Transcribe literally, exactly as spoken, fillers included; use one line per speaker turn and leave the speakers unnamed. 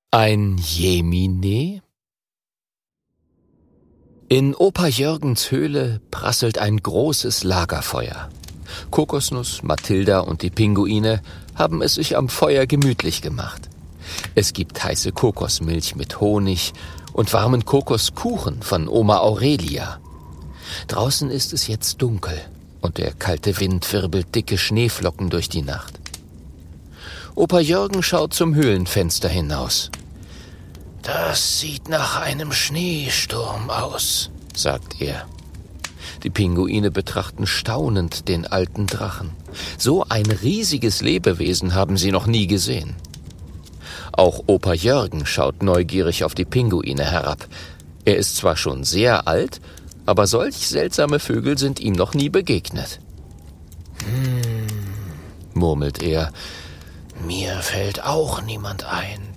Ein Jemine? In Opa Jürgens Höhle prasselt ein großes Lagerfeuer. Kokosnuss, Mathilda und die Pinguine haben es sich am Feuer gemütlich gemacht. Es gibt heiße Kokosmilch mit Honig und warmen Kokoskuchen von Oma Aurelia. Draußen ist es jetzt dunkel und der kalte Wind wirbelt dicke Schneeflocken durch die Nacht. Opa Jürgen schaut zum Höhlenfenster hinaus. »Das sieht nach einem Schneesturm aus«, sagt er. Die Pinguine betrachten staunend den alten Drachen. So ein riesiges Lebewesen haben sie noch nie gesehen. Auch Opa Jürgen schaut neugierig auf die Pinguine herab. Er ist zwar schon sehr alt, aber solch seltsame Vögel sind ihm noch nie begegnet. »Hm«, murmelt er, »mir fällt auch niemand ein.«